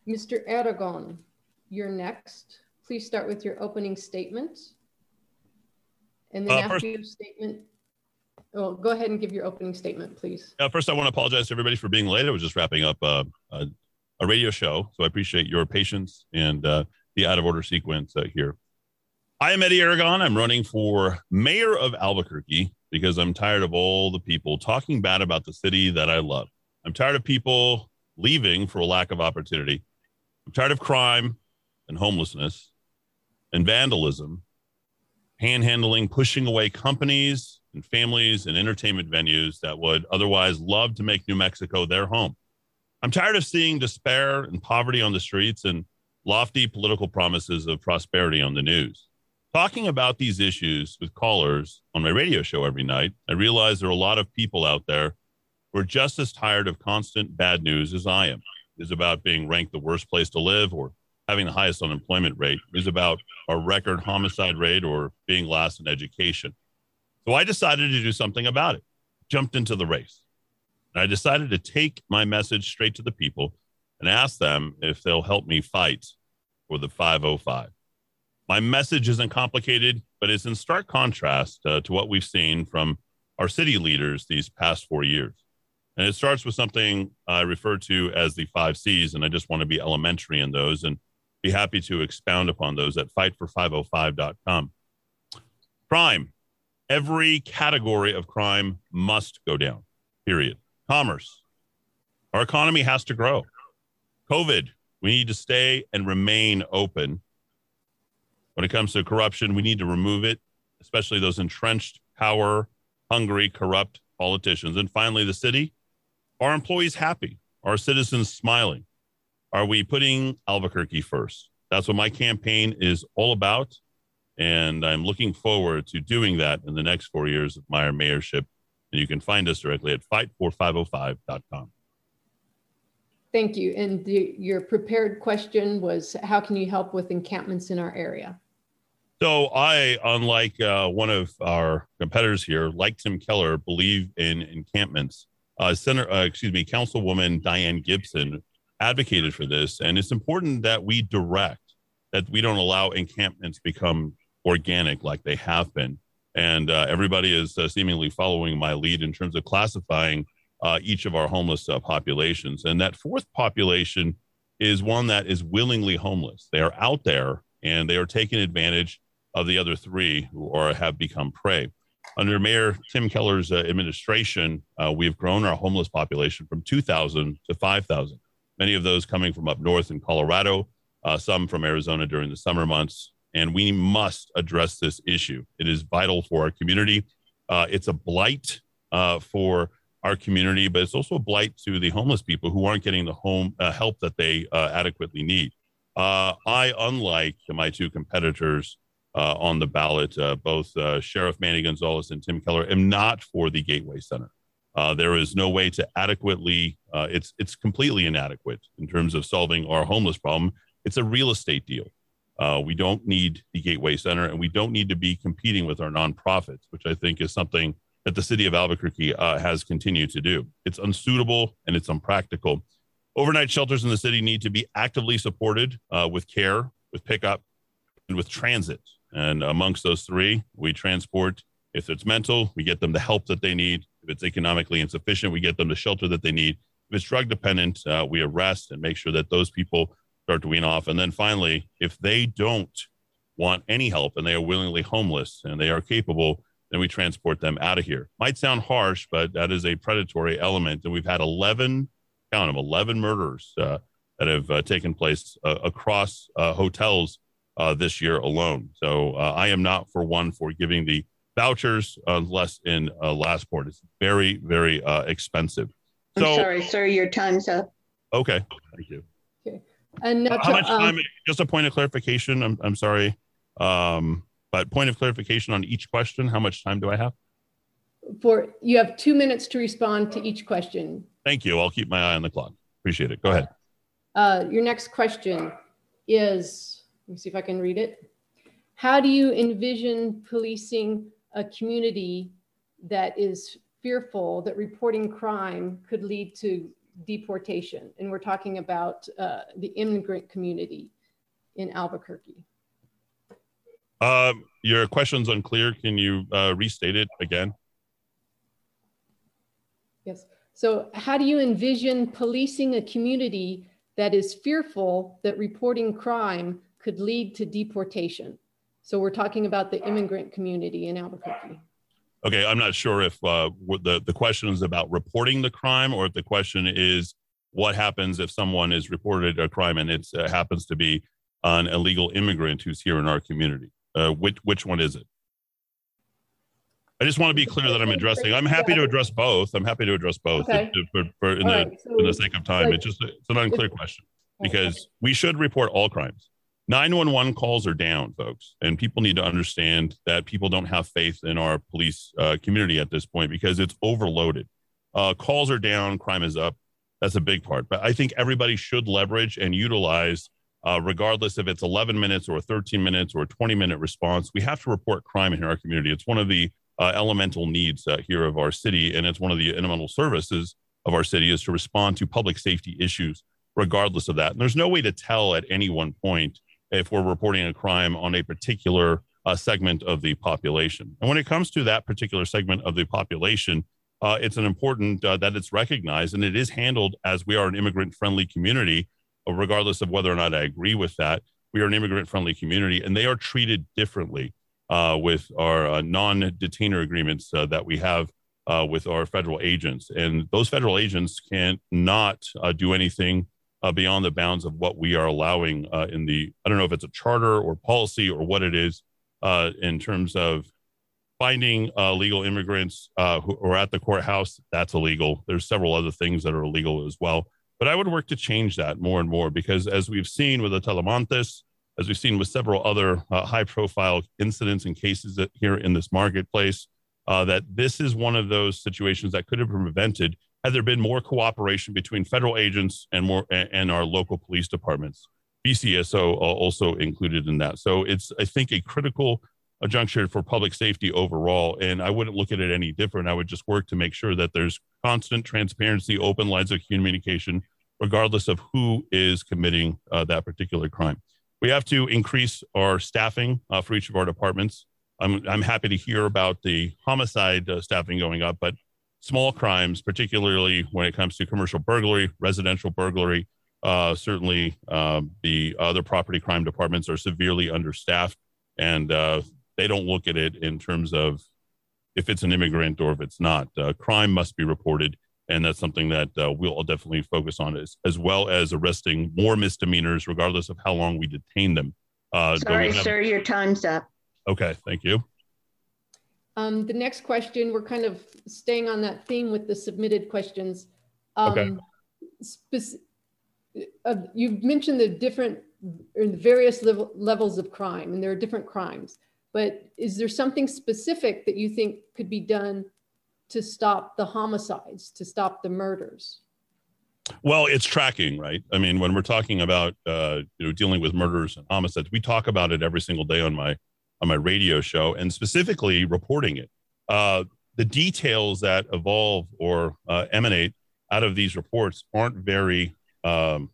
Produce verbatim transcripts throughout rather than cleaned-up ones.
Mister Aragon, you're next. Please start with your opening statement. And then uh, after first, your statement, oh, go ahead and give your opening statement, please. Uh, first, I want to apologize to everybody for being late. I was just wrapping up uh, a, a radio show, so I appreciate your patience and uh, the out of order sequence uh, here. I am Eddie Aragon. I'm running for mayor of Albuquerque because I'm tired of all the people talking bad about the city that I love. I'm tired of people leaving for a lack of opportunity. I'm tired of crime and homelessness and vandalism, panhandling, pushing away companies and families and entertainment venues that would otherwise love to make New Mexico their home. I'm tired of seeing despair and poverty on the streets and lofty political promises of prosperity on the news. Talking about these issues with callers on my radio show every night, I realize there are a lot of people out there who are just as tired of constant bad news as I am. It is about being ranked the worst place to live or having the highest unemployment rate. It is about our record homicide rate or being last in education. So I decided to do something about it, jumped into the race. And I decided to take my message straight to the people and ask them if they'll help me fight for the five oh five. My message isn't complicated, but it's in stark contrast uh, to what we've seen from our city leaders these past four years. And it starts with something I refer to as the five C's, and I just want to be elementary in those and be happy to expound upon those at fight for five oh five dot com. Crime. Every category of crime must go down, period. Commerce. Our economy has to grow. COVID. We need to stay and remain open. When it comes to corruption, we need to remove it, especially those entrenched, power, hungry, corrupt politicians. And finally, the city. Are employees happy? Are citizens smiling? Are we putting Albuquerque first? That's what my campaign is all about. And I'm looking forward to doing that in the next four years of my mayorship. And you can find us directly at fight for five oh five dot com. Thank you. And the, your prepared question was, how can you help with encampments in our area? So I, unlike uh, one of our competitors here, like Tim Keller, believe in encampments. Uh, Senator, uh, excuse me, Councilwoman Diane Gibson advocated for this. And it's important that we direct, that we don't allow encampments become organic like they have been. And uh, everybody is uh, seemingly following my lead in terms of classifying uh, each of our homeless uh, populations. And that fourth population is one that is willingly homeless. They are out there and they are taking advantage of the other three who are, have become prey. Under Mayor Tim Keller's uh, administration, uh, we have grown our homeless population from two thousand to five thousand. Many of those coming from up north in Colorado, uh, some from Arizona during the summer months. And we must address this issue. It is vital for our community. Uh, it's a blight uh, for our community, but it's also a blight to the homeless people who aren't getting the home uh, help that they uh, adequately need. Uh, I, unlike my two competitors uh, on the ballot, uh, both uh, Sheriff Manny Gonzalez and Tim Keller, am not for the Gateway Center. Uh, there is no way to adequately, uh, it's it's completely inadequate in terms of solving our homeless problem. It's a real estate deal. Uh, we don't need the Gateway Center, and we don't need to be competing with our nonprofits, which I think is something that the city of Albuquerque uh, has continued to do. It's unsuitable and it's unpractical. Overnight shelters in the city need to be actively supported uh, with care, with pickup, and with transit. And amongst those three, we transport. If it's mental, we get them the help that they need. If it's economically insufficient, we get them the shelter that they need. If it's drug dependent, uh, we arrest and make sure that those people start to wean off. And then finally, if they don't want any help and they are willingly homeless and they are capable, then we transport them out of here. Might sound harsh, but that is a predatory element. And we've had eleven, count them, eleven murders uh, that have uh, taken place uh, across uh, hotels uh, this year alone. So uh, I am not for one for giving the vouchers unless in uh, last port. It's very, very uh, expensive. I'm so, sorry, sir, your time's up. Okay, thank you. Okay. And now uh, how much um, time, just a point of clarification, I'm, I'm sorry, um, but point of clarification on each question, how much time do I have? For you have two minutes to respond to each question. Thank you. I'll keep my eye on the clock. Appreciate it. Go ahead. Uh, your next question is, let me see if I can read it. How do you envision policing a community that is fearful that reporting crime could lead to deportation, and we're talking about uh, the immigrant community in Albuquerque. Um, your question's unclear. Can you uh, restate it again? Yes. So how do you envision policing a community that is fearful that reporting crime could lead to deportation? So we're talking about the immigrant community in Albuquerque. Okay, I'm not sure if uh, the, the question is about reporting the crime, or if the question is what happens if someone is reported a crime and it uh, happens to be an illegal immigrant who's here in our community. Uh, which, which one is it? I just want to be clear that I'm addressing. I'm happy to address both. I'm happy to address both okay. if, if, for, in, the, right. so, in the sake of time. Like, it's just it's an unclear it's, question because okay. we should report all crimes. nine one one calls are down, folks, and people need to understand that people don't have faith in our police uh, community at this point because it's overloaded. Uh, calls are down, crime is up. That's a big part. But I think everybody should leverage and utilize, uh, regardless if it's eleven minutes or thirteen minutes or a twenty minute response. We have to report crime in our community. It's one of the uh, elemental needs uh, here of our city, and it's one of the elemental services of our city is to respond to public safety issues, regardless of that. And there's no way to tell at any one point if we're reporting a crime on a particular uh, segment of the population. And when it comes to that particular segment of the population, uh, it's an important uh, that it's recognized and it is handled as we are an immigrant-friendly community, uh, regardless of whether or not I agree with that. We are an immigrant-friendly community, and they are treated differently uh, with our uh, non-detainer agreements uh, that we have uh, with our federal agents. And those federal agents can not uh, do anything Uh, beyond the bounds of what we are allowing uh, in the, I don't know if it's a charter or policy or what it is uh, in terms of finding uh, legal immigrants uh, who are at the courthouse. That's illegal. There's several other things that are illegal as well. But I would work to change that more and more because as we've seen with the Telemontes, as we've seen with several other uh, high profile incidents and cases that here in this marketplace, uh, that this is one of those situations that could have been prevented had there been more cooperation between federal agents and more and our local police departments, B C S O also included in that. So it's, I think, a critical a juncture for public safety overall. And I wouldn't look at it any different. I would just work to make sure that there's constant transparency, open lines of communication, regardless of who is committing uh, that particular crime. We have to increase our staffing uh, for each of our departments. I'm, I'm happy to hear about the homicide uh, staffing going up, but small crimes, particularly when it comes to commercial burglary, residential burglary, uh, certainly um, the other property crime departments are severely understaffed, and uh, they don't look at it in terms of if it's an immigrant or if it's not. Uh, crime must be reported, and that's something that uh, we'll definitely focus on, as, as well as arresting more misdemeanors, regardless of how long we detain them. Uh, Sorry, have... sir, your time's up. Okay, thank you. Um, the next question, we're kind of staying on that theme with the submitted questions. Um, okay. Uh, you've mentioned the different, or the various level, levels of crime, and there are different crimes, but is there something specific that you think could be done to stop the homicides, to stop the murders? Well, it's tracking, right? I mean, when we're talking about uh, you know, dealing with murders and homicides, we talk about it every single day on my on my radio show, and specifically reporting it. Uh, the details that evolve or uh, emanate out of these reports aren't very um,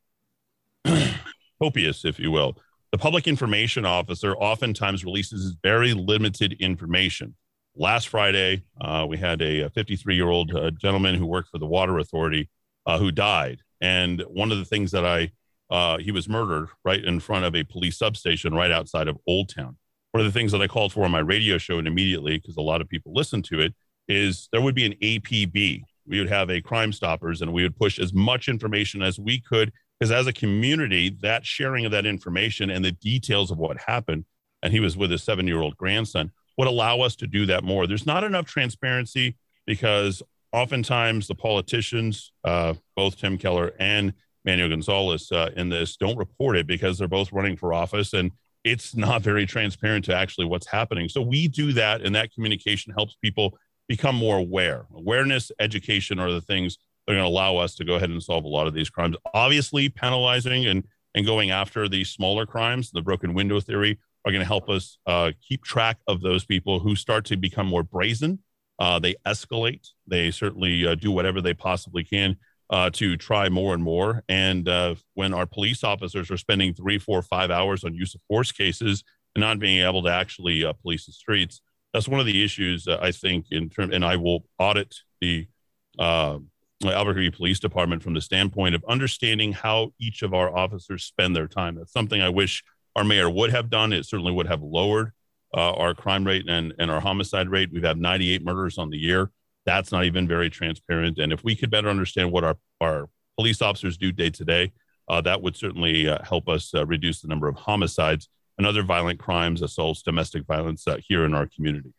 copious, if you will. The public information officer oftentimes releases very limited information. Last Friday, uh, we had a fifty-three-year-old uh, gentleman who worked for the Water Authority uh, who died. And one of the things that I, uh, he was murdered right in front of a police substation right outside of Old Town. One of the things that I called for on my radio show, and immediately, because a lot of people listen to it, is there would be an A P B. We would have a Crime Stoppers, and we would push as much information as we could, because as a community, that sharing of that information and the details of what happened, and he was with his seven-year-old grandson, would allow us to do that more. There's not enough transparency because oftentimes the politicians, uh, both Tim Keller and Manuel Gonzalez uh, in this, don't report it because they're both running for office, and it's not very transparent to actually what's happening. So we do that, and that communication helps people become more aware. Awareness, education are the things that are going to allow us to go ahead and solve a lot of these crimes. Obviously, penalizing and, and going after the smaller crimes, the broken window theory, are going to help us uh, keep track of those people who start to become more brazen. Uh, they escalate. They certainly uh, do whatever they possibly can uh, to try more and more. And uh, when our police officers are spending three, four, five hours on use of force cases and not being able to actually uh, police the streets, that's one of the issues uh, I think in term. And I will audit the uh, Albuquerque Police Department from the standpoint of understanding how each of our officers spend their time. That's something I wish our mayor would have done. It certainly would have lowered uh, our crime rate and, and our homicide rate. We've had ninety-eight murders on the year. That's not even very transparent. And if we could better understand what our, our police officers do day to day, uh, that would certainly uh, help us uh, reduce the number of homicides and other violent crimes, assaults, domestic violence uh, here in our community.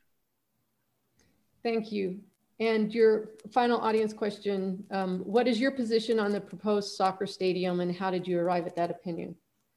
Thank you. And your final audience question, um, what is your position on the proposed soccer stadium and how did you arrive at that opinion?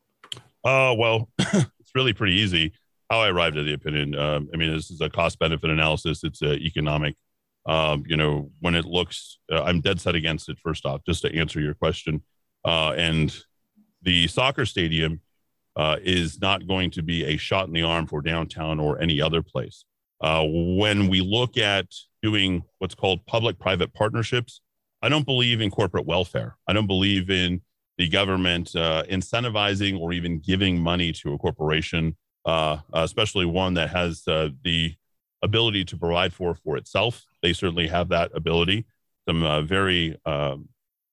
Uh, well, it's really pretty easy how I arrived at the opinion. Um, I mean, this is a cost benefit analysis. It's uh, economic. Um, you know, when it looks, uh, I'm dead set against it, first off, just to answer your question. Uh, and the soccer stadium uh, is not going to be a shot in the arm for downtown or any other place. Uh, when we look at doing what's called public-private partnerships, I don't believe in corporate welfare. I don't believe in the government uh, incentivizing or even giving money to a corporation, uh, especially one that has uh, the ability to provide for for itself. They certainly have that ability. Some uh, very um,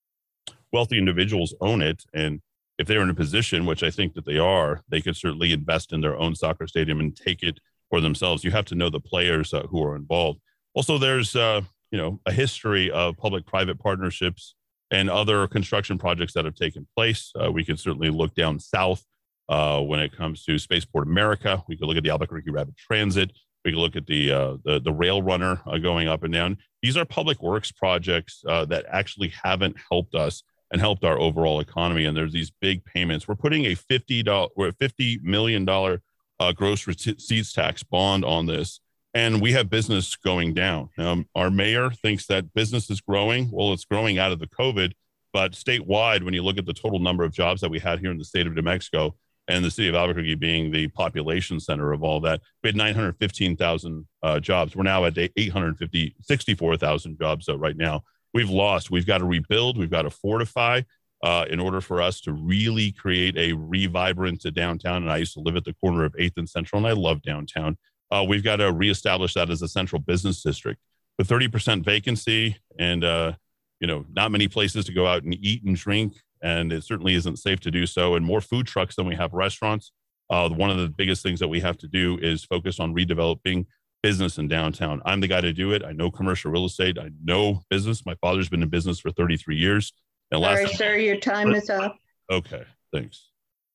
wealthy individuals own it. And if they're in a position, which I think that they are, they could certainly invest in their own soccer stadium and take it for themselves. You have to know the players uh, who are involved. Also, there's uh, you know, a history of public-private partnerships and other construction projects that have taken place. Uh, we can certainly look down south uh, when it comes to Spaceport America. We could look at the Albuquerque Rapid Transit. We can look at the uh, the, the rail runner uh, going up and down. These are public works projects uh, that actually haven't helped us and helped our overall economy. And there's these big payments. We're putting a fifty dollars or a fifty million dollars uh, gross receipts tax bond on this, and we have business going down. Um, our mayor thinks that business is growing. Well, it's growing out of the COVID, but statewide, when you look at the total number of jobs that we had here in the state of New Mexico, and the city of Albuquerque being the population center of all that, we had nine hundred fifteen thousand uh, jobs. We're now at eight hundred fifty, sixty-four thousand jobs uh, right now. We've lost. We've got to rebuild. We've got to fortify uh, in order for us to really create a revibrant downtown. And I used to live at the corner of eighth and Central, and I love downtown. Uh, we've got to reestablish that as a central business district. With thirty percent vacancy and uh, you know, not many places to go out and eat and drink, and it certainly isn't safe to do so, and more food trucks than we have restaurants. Uh, one of the biggest things that we have to do is focus on redeveloping business in downtown. I'm the guy to do it. I know commercial real estate. I know business. My father's been in business for thirty-three years. And Sorry, last sir, your time is up. Okay, thanks.